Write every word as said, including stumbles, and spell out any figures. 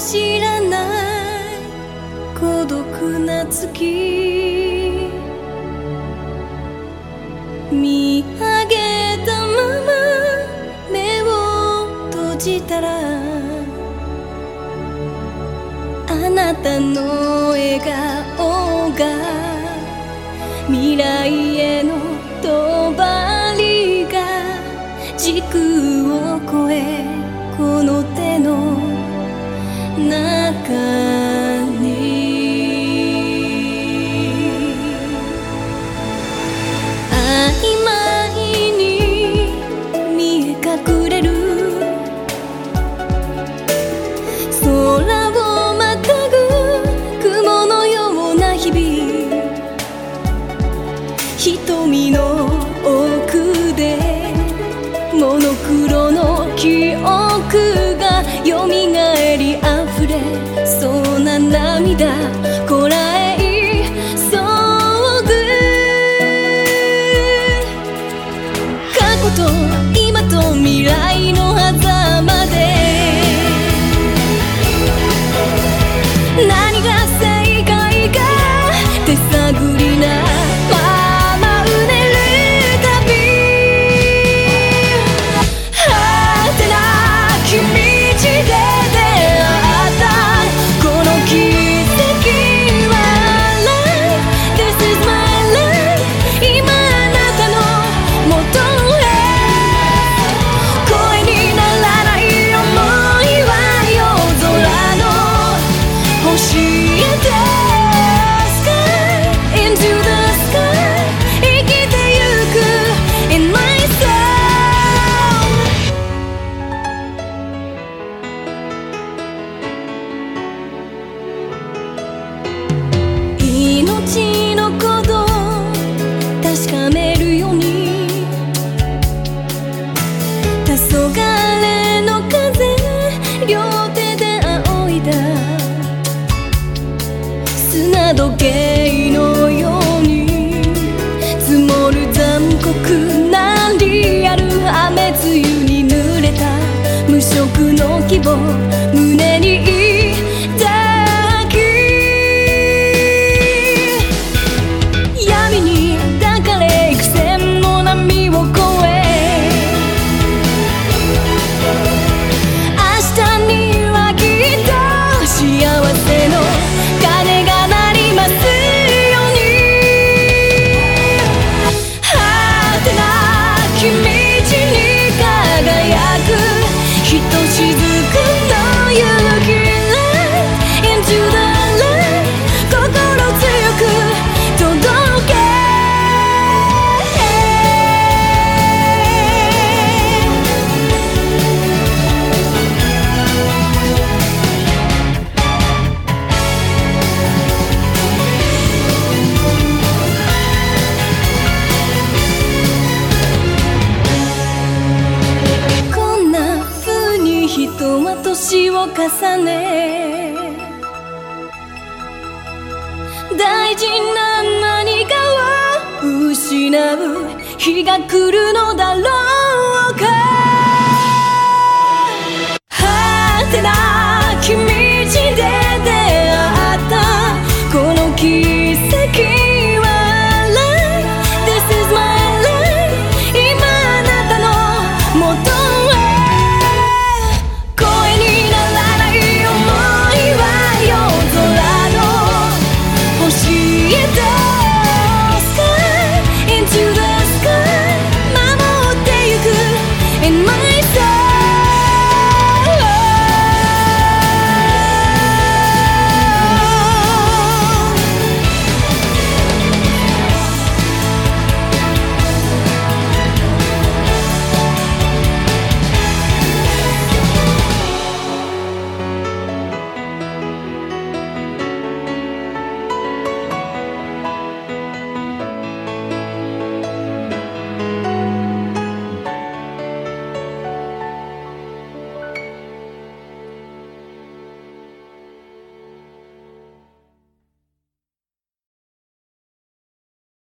知らない孤独な月、見上げたまま目を閉じたら、あなたの笑顔が未来への帳が時空を超え、この手の中に曖昧に見え隠れる空をまたぐ雲のような日々、瞳の奥でモノクロの記憶がよみがえりあふれそうな涙こらえそうぐ、過去と今と未来の狭間で何が正解か手探りな命のこと確かめるように、黄昏の風両手で仰いだ砂時計のように積もる残酷なリアル、雨露に濡れた無色の希望胸に人は年を重ね大事な何かを失う日が来るのだろうか。